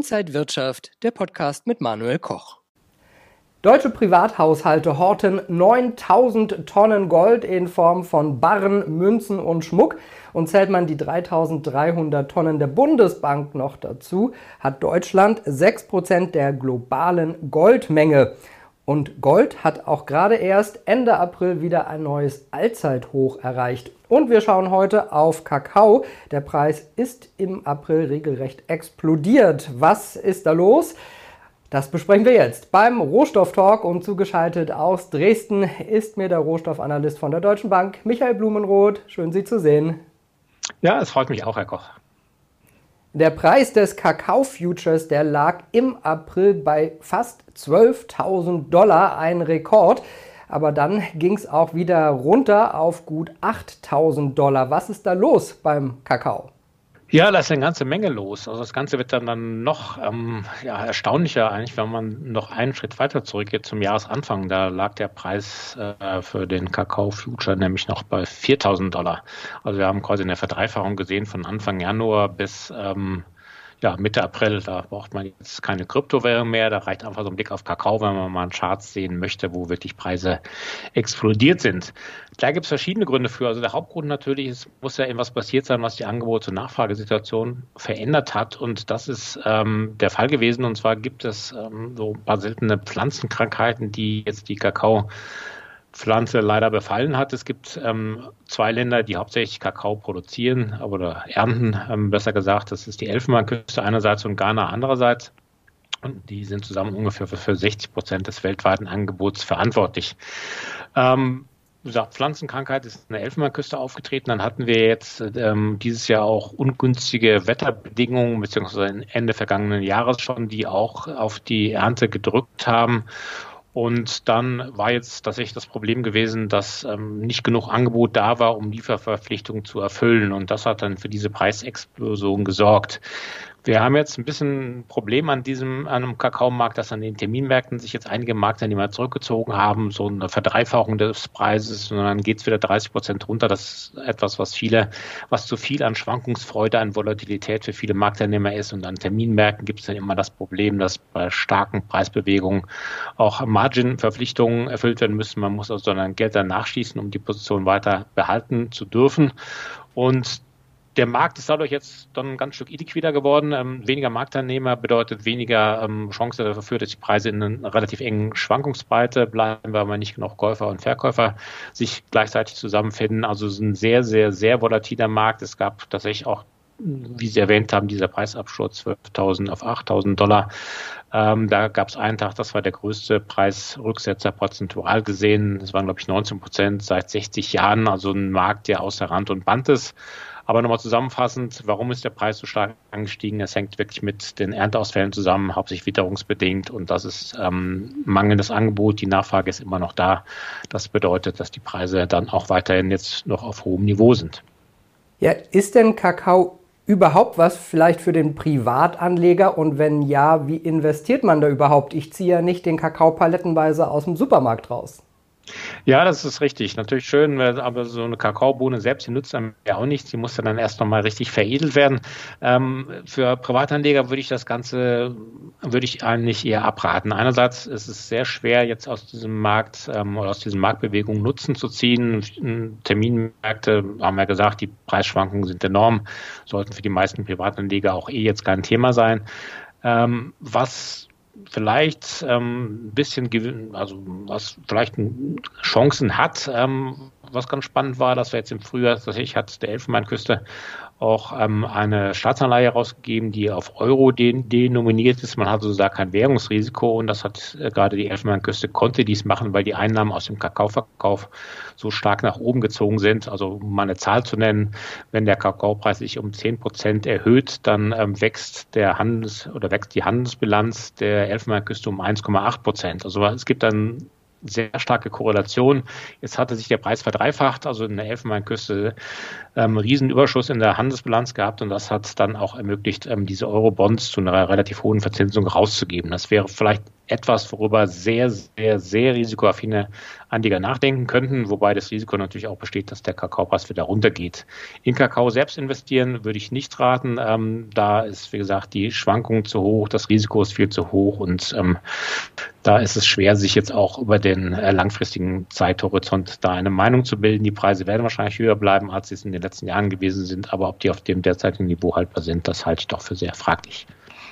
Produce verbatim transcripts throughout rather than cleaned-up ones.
Inside Wirtschaft, der Podcast mit Manuel Koch. Deutsche Privathaushalte horten neuntausend Tonnen Gold in Form von Barren, Münzen und Schmuck. Und zählt man die dreitausenddreihundert Tonnen der Bundesbank noch dazu, hat Deutschland sechs Prozent der globalen Goldmenge. Und Gold hat auch gerade erst Ende April wieder ein neues Allzeithoch erreicht. Und wir schauen heute auf Kakao. Der Preis ist im April regelrecht explodiert. Was ist da los? Das besprechen wir jetzt beim Rohstofftalk und zugeschaltet aus Dresden ist mir der Rohstoffanalyst von der Deutschen Bank, Michael Blumenroth. Schön, Sie zu sehen. Ja, es freut mich auch, Herr Koch. Der Preis des Kakao-Futures, der lag im April bei fast zwölftausend Dollar, ein Rekord. Aber dann ging es auch wieder runter auf gut achttausend Dollar. Was ist da los beim Kakao? Ja, da ist eine ganze Menge los. Also das Ganze wird dann, dann noch ähm, ja, erstaunlicher eigentlich, wenn man noch einen Schritt weiter zurückgeht zum Jahresanfang. Da lag der Preis äh, für den Kakao-Future nämlich noch bei viertausend Dollar. Also wir haben quasi eine Verdreifachung gesehen von Anfang Januar bis ähm, ja, Mitte April. Da braucht man jetzt keine Kryptowährung mehr. Da reicht einfach so ein Blick auf Kakao, wenn man mal einen Chart sehen möchte, wo wirklich Preise explodiert sind. Da gibt es verschiedene Gründe für. Also der Hauptgrund natürlich ist, muss ja irgendwas passiert sein, was die Angebots- und Nachfragesituation verändert hat. Und das ist ähm, der Fall gewesen. Und zwar gibt es ähm, so ein paar seltene Pflanzenkrankheiten, die jetzt die Kakao Pflanze leider befallen hat. Es gibt ähm, zwei Länder, die hauptsächlich Kakao produzieren oder ernten, ähm, besser gesagt. Das ist die Elfenbeinküste einerseits und Ghana andererseits. Und die sind zusammen ungefähr für, für sechzig Prozent des weltweiten Angebots verantwortlich. Ähm, wie gesagt, Pflanzenkrankheit ist in der Elfenbeinküste aufgetreten. Dann hatten wir jetzt ähm, dieses Jahr auch ungünstige Wetterbedingungen, beziehungsweise Ende vergangenen Jahres schon, die auch auf die Ernte gedrückt haben. Und dann war jetzt tatsächlich das Problem gewesen, dass ähm, nicht genug Angebot da war, um Lieferverpflichtungen zu erfüllen. Und das hat dann für diese Preisexplosion gesorgt. Wir haben jetzt ein bisschen ein Problem an diesem an einem Kakaomarkt, dass an den Terminmärkten sich jetzt einige Marktteilnehmer zurückgezogen haben, so eine Verdreifachung des Preises, und dann geht es wieder dreißig Prozent runter. Das ist etwas, was viele, was zu viel an Schwankungsfreude, an Volatilität für viele Marktteilnehmer ist. Und an Terminmärkten gibt es dann immer das Problem, dass bei starken Preisbewegungen auch Margin-Verpflichtungen erfüllt werden müssen. Man muss also dann Geld dann nachschießen, um die Position weiter behalten zu dürfen. Und der Markt ist dadurch jetzt dann ein ganz Stück illiquider geworden. Ähm, weniger Marktteilnehmer bedeutet weniger ähm, Chance dafür, dass die Preise in einer relativ engen Schwankungsbreite bleiben, weil man nicht genug Käufer und Verkäufer sich gleichzeitig zusammenfinden. Also es ist ein sehr, sehr, sehr volatiler Markt. Es gab tatsächlich auch, wie Sie erwähnt haben, dieser Preisabsturz zwölftausend auf achttausend Dollar. Ähm, da gab es einen Tag, das war der größte Preisrücksetzer prozentual gesehen. Das waren, glaube ich, neunzehn Prozent seit sechzig Jahren. Also ein Markt, der außer Rand und Band ist. Aber nochmal zusammenfassend, warum ist der Preis so stark angestiegen? Es hängt wirklich mit den Ernteausfällen zusammen, hauptsächlich witterungsbedingt. Und das ist ähm, mangelndes Angebot. Die Nachfrage ist immer noch da. Das bedeutet, dass die Preise dann auch weiterhin jetzt noch auf hohem Niveau sind. Ja, ist denn Kakao überhaupt was vielleicht für den Privatanleger? Und wenn ja, wie investiert man da überhaupt? Ich ziehe ja nicht den Kakao palettenweise aus dem Supermarkt raus. Ja, das ist richtig. Natürlich schön, aber so eine Kakaobohne selbst, die nutzt einem ja auch nichts. Die muss dann erst nochmal richtig veredelt werden. Ähm, für Privatanleger würde ich das Ganze, würde ich eigentlich eher abraten. Einerseits ist es sehr schwer, jetzt aus diesem Markt ähm, oder aus diesen Marktbewegungen Nutzen zu ziehen. Terminmärkte, haben wir gesagt, die Preisschwankungen sind enorm, sollten für die meisten Privatanleger auch eh jetzt kein Thema sein. Ähm, was vielleicht ähm, ein bisschen, also was vielleicht Chancen hat, ähm, was ganz spannend war, dass wir jetzt im Frühjahr, tatsächlich hat der Elfenbeinküste auch ähm, eine Staatsanleihe rausgegeben, die auf Euro denominiert ist. Man hat also da kein Währungsrisiko, und das hat äh, gerade die Elfenbeinküste konnte dies machen, weil die Einnahmen aus dem Kakaoverkauf so stark nach oben gezogen sind. Also um mal eine Zahl zu nennen, wenn der Kakaopreis sich um zehn Prozent erhöht, dann ähm, wächst der Handels- oder wächst die Handelsbilanz der Elfenbeinküste um eins Komma acht Prozent. Also es gibt dann sehr starke Korrelation. Jetzt hatte sich der Preis verdreifacht, also in der Elfenbeinküste ähm, Riesenüberschuss in der Handelsbilanz gehabt, und das hat dann auch ermöglicht, ähm, diese Euro-Bonds zu einer relativ hohen Verzinsung rauszugeben. Das wäre vielleicht etwas, worüber sehr, sehr, sehr risikoaffine Anleger nachdenken könnten, wobei das Risiko natürlich auch besteht, dass der Kakaopreis wieder runtergeht. In Kakao selbst investieren würde ich nicht raten. Ähm, da ist, wie gesagt, die Schwankung zu hoch, das Risiko ist viel zu hoch und ähm, da ist es schwer, sich jetzt auch über den äh, langfristigen Zeithorizont da eine Meinung zu bilden. Die Preise werden wahrscheinlich höher bleiben, als sie es in den letzten Jahren gewesen sind, aber ob die auf dem derzeitigen Niveau haltbar sind, das halte ich doch für sehr fraglich.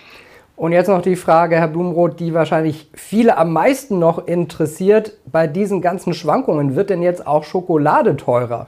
Und jetzt noch die Frage, Herr Blumroth, die wahrscheinlich viele am meisten noch interessiert. Bei diesen ganzen Schwankungen, wird denn jetzt auch Schokolade teurer?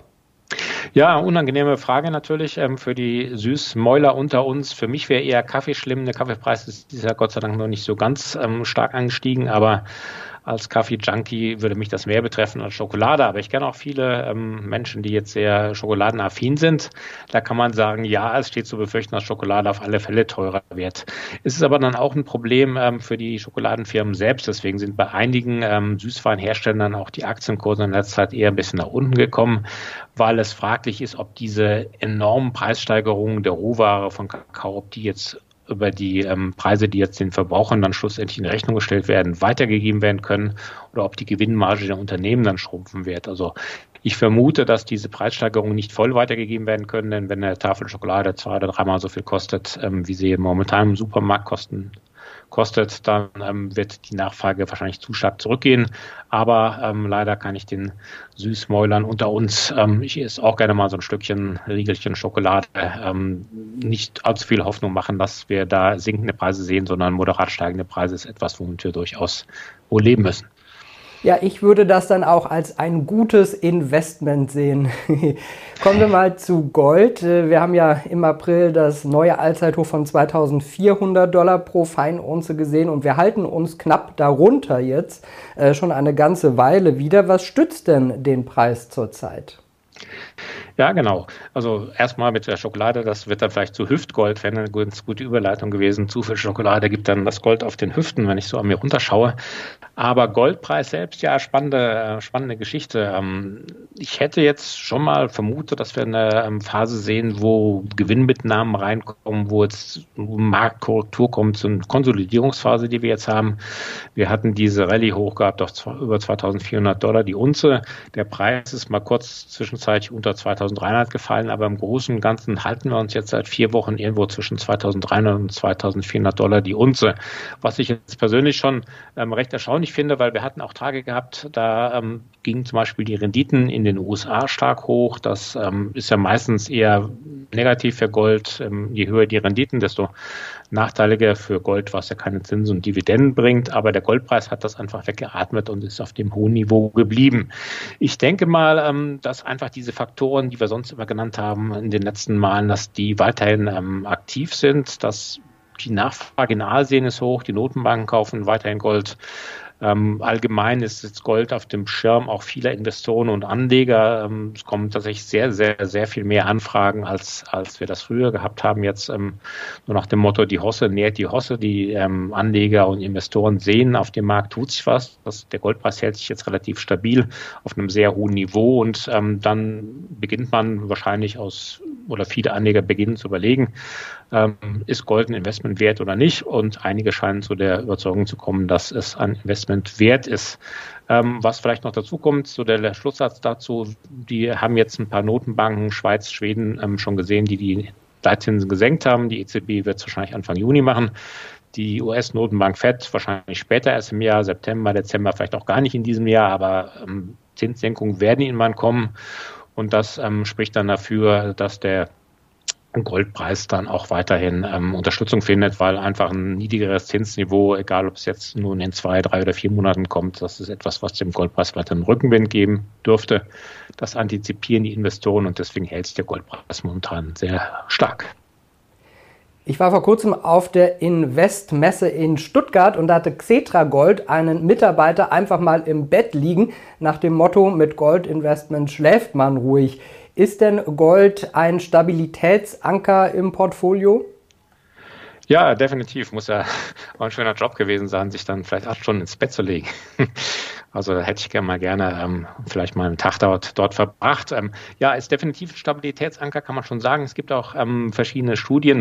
Ja, unangenehme Frage natürlich ähm, für die Süßmäuler unter uns. Für mich wäre eher Kaffee schlimm. Der Kaffeepreis ist dieses Jahr Gott sei Dank noch nicht so ganz ähm, stark angestiegen, aber als Kaffee-Junkie würde mich das mehr betreffen als Schokolade. Aber ich kenne auch viele ähm, Menschen, die jetzt sehr schokoladenaffin sind. Da kann man sagen, ja, es steht zu befürchten, dass Schokolade auf alle Fälle teurer wird. Es ist aber dann auch ein Problem ähm, für die Schokoladenfirmen selbst. Deswegen sind bei einigen ähm, Süßwarenherstellern auch die Aktienkurse in letzter Zeit eher ein bisschen nach unten gekommen, weil es fraglich ist, ob diese enormen Preissteigerungen der Rohware von Kakao, ob die jetzt über die ähm, Preise, die jetzt den Verbrauchern dann schlussendlich in Rechnung gestellt werden, weitergegeben werden können oder ob die Gewinnmarge der Unternehmen dann schrumpfen wird. Also ich vermute, dass diese Preissteigerungen nicht voll weitergegeben werden können, denn wenn eine Tafel Schokolade zwei oder dreimal so viel kostet, ähm, wie sie momentan im Supermarkt kosten, kostet, dann ähm, wird die Nachfrage wahrscheinlich zu stark zurückgehen. Aber ähm, leider kann ich den Süßmäulern unter uns, ähm, ich esse auch gerne mal so ein Stückchen Riegelchen Schokolade, ähm, nicht allzu viel Hoffnung machen, dass wir da sinkende Preise sehen, sondern moderat steigende Preise ist etwas, womit wir durchaus wohl leben müssen. Ja, ich würde das dann auch als ein gutes Investment sehen. Kommen wir mal zu Gold. Wir haben ja im April das neue Allzeithoch von zweitausendvierhundert Dollar pro Feinunze gesehen und wir halten uns knapp darunter jetzt äh, schon eine ganze Weile wieder. Was stützt denn den Preis zurzeit? Ja, genau. Also erstmal mit der Schokolade, das wird dann vielleicht zu Hüftgold, wäre eine ganz gute Überleitung gewesen. Zu viel Schokolade gibt dann das Gold auf den Hüften, wenn ich so an mir runterschaue. Aber Goldpreis selbst, ja, spannende, spannende Geschichte. Ich hätte jetzt schon mal vermutet, dass wir eine Phase sehen, wo Gewinnmitnahmen reinkommen, wo jetzt Marktkorrektur kommt, so eine Konsolidierungsphase, die wir jetzt haben. Wir hatten diese Rallye hoch gehabt auf über zweitausendvierhundert Dollar die Unze. Der Preis ist mal kurz zwischenzeitlich unter zweitausenddreihundert gefallen, aber im Großen und Ganzen halten wir uns jetzt seit vier Wochen irgendwo zwischen zweitausenddreihundert und zweitausendvierhundert Dollar die Unze. Was ich jetzt persönlich schon ähm, recht erstaunlich finde, weil wir hatten auch Tage gehabt, da ähm, gingen zum Beispiel die Renditen in den U S A stark hoch. Das ähm, ist ja meistens eher negativ für Gold. Ähm, je höher die Renditen, desto nachteiliger für Gold, was ja keine Zinsen und Dividenden bringt. Aber der Goldpreis hat das einfach weggeatmet und ist auf dem hohen Niveau geblieben. Ich denke mal, ähm, dass einfach diese Faktoren, die wir sonst immer genannt haben in den letzten Malen, dass die weiterhin ähm, aktiv sind, dass die Nachfrage in Asien ist hoch, die Notenbanken kaufen weiterhin Gold. Ähm, allgemein ist jetzt Gold auf dem Schirm auch vieler Investoren und Anleger. Ähm, es kommen tatsächlich sehr, sehr, sehr viel mehr Anfragen, als als wir das früher gehabt haben. Jetzt ähm, nur nach dem Motto, die Hosse nährt die Hosse. Die ähm, Anleger und Investoren sehen, auf dem Markt tut sich was. Das, der Goldpreis hält sich jetzt relativ stabil auf einem sehr hohen Niveau und ähm, dann beginnt man wahrscheinlich aus, oder viele Anleger beginnen zu überlegen, ähm, ist Gold ein Investment wert oder nicht? Und einige scheinen zu der Überzeugung zu kommen, dass es ein Investment wert ist. Ähm, was vielleicht noch dazu kommt, so der, der Schlusssatz dazu, die haben jetzt ein paar Notenbanken, Schweiz, Schweden, ähm, schon gesehen, die die Leitzinsen gesenkt haben. Die E Z B wird es wahrscheinlich Anfang Juni machen. Die U S-Notenbank Fed wahrscheinlich später erst im Jahr, September, Dezember, vielleicht auch gar nicht in diesem Jahr, aber ähm, Zinssenkungen werden irgendwann kommen. Und das ähm, spricht dann dafür, dass der Goldpreis dann auch weiterhin ähm, Unterstützung findet, weil einfach ein niedrigeres Zinsniveau, egal ob es jetzt nun in zwei, drei oder vier Monaten kommt, das ist etwas, was dem Goldpreis weiter einen Rückenwind geben dürfte. Das antizipieren die Investoren und deswegen hält sich der Goldpreis momentan sehr stark. Ich war vor kurzem auf der Investmesse in Stuttgart und da hatte Xetra Gold einen Mitarbeiter einfach mal im Bett liegen, nach dem Motto, mit Goldinvestment schläft man ruhig. Ist denn Gold ein Stabilitätsanker im Portfolio? Ja, definitiv. Muss ja auch ein schöner Job gewesen sein, sich dann vielleicht acht Stunden ins Bett zu legen. Also da hätte ich gerne mal gerne ähm, vielleicht mal einen Tag dort, dort verbracht. Ähm, ja, ist definitiv ein Stabilitätsanker, kann man schon sagen. Es gibt auch ähm, verschiedene Studien,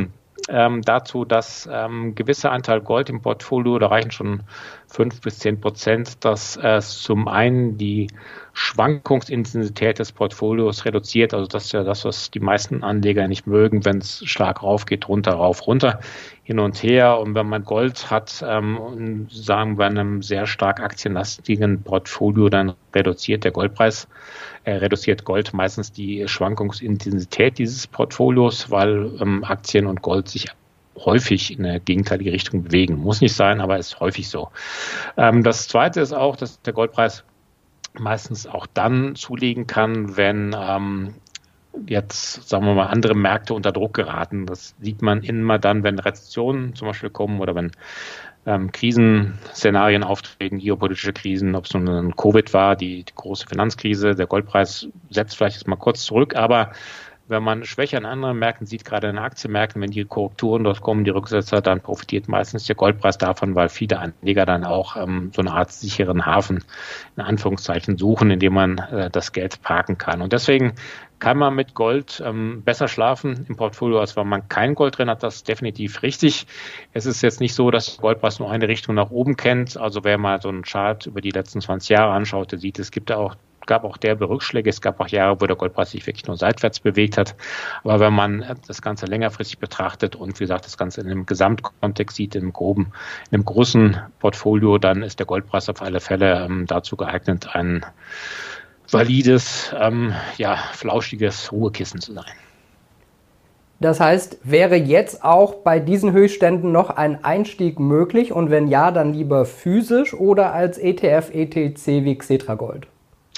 ähm, dazu, dass ähm, gewisser Anteil Gold im Portfolio, da reichen schon fünf bis zehn Prozent, dass äh, zum einen die Schwankungsintensität des Portfolios reduziert. Also das ist ja das, was die meisten Anleger nicht mögen, wenn es stark rauf geht, runter, rauf, runter, hin und her. Und wenn man Gold hat, ähm, sagen wir, einem sehr stark aktienlastigen Portfolio, dann reduziert der Goldpreis, äh, reduziert Gold meistens die Schwankungsintensität dieses Portfolios, weil ähm, Aktien und Gold sich häufig in eine gegenteilige Richtung bewegen. Muss nicht sein, aber ist häufig so. Ähm, das Zweite ist auch, dass der Goldpreis meistens auch dann zulegen kann, wenn ähm, jetzt, sagen wir mal, andere Märkte unter Druck geraten. Das sieht man immer dann, wenn Rezessionen zum Beispiel kommen oder wenn ähm, Krisenszenarien auftreten, geopolitische Krisen, ob es nun ein Covid war, die, die große Finanzkrise, der Goldpreis setzt vielleicht jetzt mal kurz zurück, aber wenn man Schwäche an anderen Märkten sieht, gerade in Aktienmärkten, wenn die Korrekturen dort kommen, die Rücksetzer, dann profitiert meistens der Goldpreis davon, weil viele Anleger dann auch ähm, so eine Art sicheren Hafen in Anführungszeichen suchen, in dem man äh, das Geld parken kann. Und deswegen kann man mit Gold ähm, besser schlafen im Portfolio, als wenn man kein Gold drin hat. Das ist definitiv richtig. Es ist jetzt nicht so, dass der Goldpreis nur eine Richtung nach oben kennt. Also wer mal so einen Chart über die letzten zwanzig Jahre anschaut, der sieht, es gibt da auch gab auch derbe Rückschläge. Es gab auch Jahre, wo der Goldpreis sich wirklich nur seitwärts bewegt hat. Aber wenn man das Ganze längerfristig betrachtet und wie gesagt das Ganze in einem Gesamtkontext sieht, in einem groben, in einem großen Portfolio, dann ist der Goldpreis auf alle Fälle ähm, dazu geeignet, ein valides, ähm, ja, flauschiges Ruhekissen zu sein. Das heißt, wäre jetzt auch bei diesen Höchstständen noch ein Einstieg möglich? Und wenn ja, dann lieber physisch oder als E T F, E T C wie Xetra-Gold?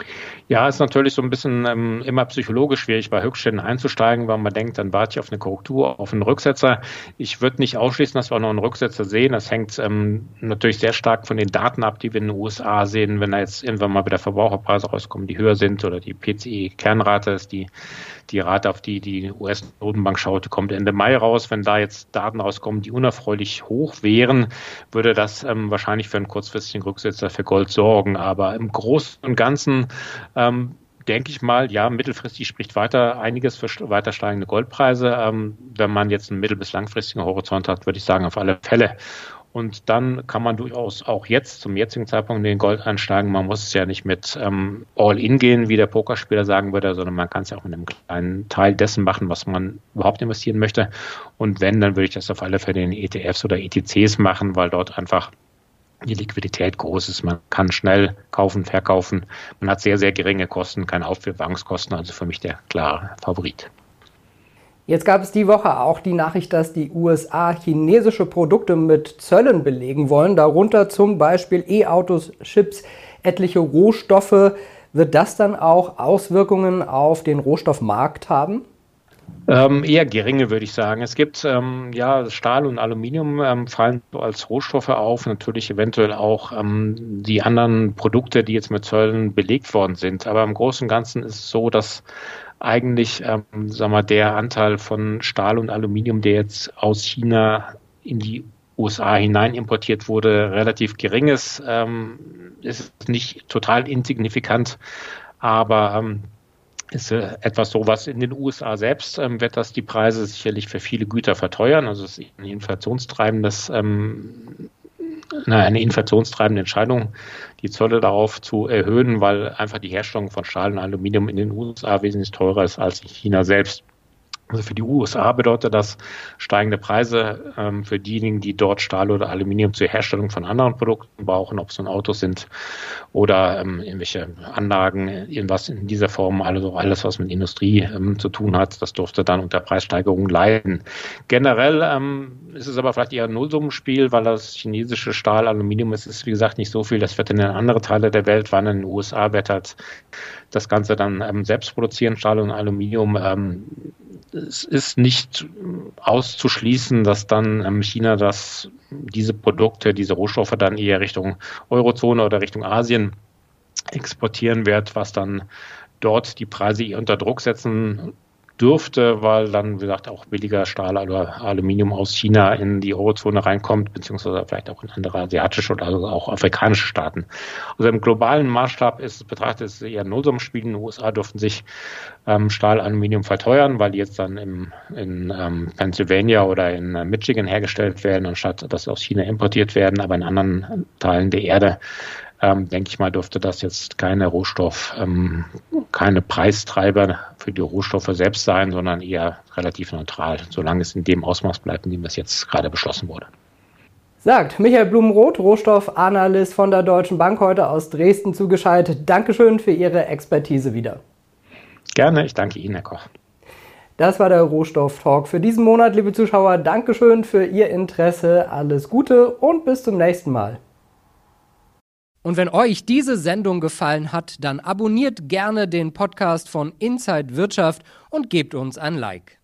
Ja, ist natürlich so ein bisschen ähm, immer psychologisch schwierig, bei Höchstständen einzusteigen, weil man denkt, dann warte ich auf eine Korrektur, auf einen Rücksetzer. Ich würde nicht ausschließen, dass wir auch noch einen Rücksetzer sehen. Das hängt ähm, natürlich sehr stark von den Daten ab, die wir in den U S A sehen. Wenn da jetzt irgendwann mal wieder Verbraucherpreise rauskommen, die höher sind oder die P C E-Kernrate ist die, die Rate, auf die die U S-Notenbank schaut, kommt Ende Mai raus. Wenn da jetzt Daten rauskommen, die unerfreulich hoch wären, würde das ähm, wahrscheinlich für einen kurzfristigen Rücksetzer für Gold sorgen. Aber im Großen und Ganzen Ähm, denke ich mal, ja, mittelfristig spricht weiter einiges für weiter steigende Goldpreise. Ähm, wenn man jetzt einen mittel- bis langfristigen Horizont hat, würde ich sagen, auf alle Fälle. Und dann kann man durchaus auch jetzt, zum jetzigen Zeitpunkt, in den Gold einsteigen. Man muss es ja nicht mit ähm, All-In gehen, wie der Pokerspieler sagen würde, sondern man kann es ja auch mit einem kleinen Teil dessen machen, was man überhaupt investieren möchte. Und wenn, dann würde ich das auf alle Fälle in E T Fs oder E T Cs machen, weil dort einfach die Liquidität groß ist. Man kann schnell kaufen, verkaufen. Man hat sehr, sehr geringe Kosten, keine Aufbewahrungskosten. Also für mich der klare Favorit. Jetzt gab es die Woche auch die Nachricht, dass die U S A chinesische Produkte mit Zöllen belegen wollen, darunter zum Beispiel E-Autos, Chips, etliche Rohstoffe. Wird das dann auch Auswirkungen auf den Rohstoffmarkt haben? Ähm, eher geringe, würde ich sagen. Es gibt ähm, ja Stahl und Aluminium ähm, fallen so als Rohstoffe auf, natürlich eventuell auch ähm, die anderen Produkte, die jetzt mit Zöllen belegt worden sind. Aber im Großen und Ganzen ist es so, dass eigentlich ähm, sagen wir, der Anteil von Stahl und Aluminium, der jetzt aus China in die U S A hinein importiert wurde, relativ gering ist. Ähm, ist nicht total insignifikant, aber ähm, ist äh, etwas so, was in den U S A selbst ähm, wird das die Preise sicherlich für viele Güter verteuern. Also es ist ein inflationstreibendes, ähm, na, eine inflationstreibende Entscheidung, die Zölle darauf zu erhöhen, weil einfach die Herstellung von Stahl und Aluminium in den U S A wesentlich teurer ist als in China selbst. Also für die U S A bedeutet das steigende Preise ähm, für diejenigen, die dort Stahl oder Aluminium zur Herstellung von anderen Produkten brauchen, ob es nun Autos sind oder ähm, irgendwelche Anlagen, irgendwas in dieser Form, also alles, was mit Industrie ähm, zu tun hat, das durfte dann unter Preissteigerungen leiden. Generell ähm, ist es aber vielleicht eher ein Nullsummenspiel, weil das chinesische Stahl, Aluminium ist, ist wie gesagt nicht so viel, das wird in andere Teile der Welt wandern. In den U S A wird halt das Ganze dann ähm, selbst produzieren, Stahl und Aluminium. Ähm, es ist nicht auszuschließen, dass dann ähm, China das, diese Produkte, diese Rohstoffe dann eher Richtung Eurozone oder Richtung Asien exportieren wird, was dann dort die Preise eher unter Druck setzen dürfte, weil dann, wie gesagt, auch billiger Stahl oder Aluminium aus China in die Eurozone reinkommt, beziehungsweise vielleicht auch in andere asiatische oder also auch afrikanische Staaten. Also im globalen Maßstab ist betrachtet es eher ein Nullsummenspiel. In den U S A dürften sich ähm, Stahl, Aluminium verteuern, weil die jetzt dann im, in ähm, Pennsylvania oder in äh, Michigan hergestellt werden, anstatt dass sie aus China importiert werden. Aber in anderen Teilen der Erde Ähm, denke ich mal, dürfte das jetzt keine Rohstoff, ähm, keine Preistreiber für die Rohstoffe selbst sein, sondern eher relativ neutral, solange es in dem Ausmaß bleibt, in dem es jetzt gerade beschlossen wurde. Sagt Michael Blumenroth, Rohstoffanalyst von der Deutschen Bank, heute aus Dresden zugeschaltet. Dankeschön für Ihre Expertise wieder. Gerne, ich danke Ihnen, Herr Koch. Das war der Rohstoff-Talk für diesen Monat, liebe Zuschauer. Dankeschön für Ihr Interesse, alles Gute und bis zum nächsten Mal. Und wenn euch diese Sendung gefallen hat, dann abonniert gerne den Podcast von Inside Wirtschaft und gebt uns ein Like.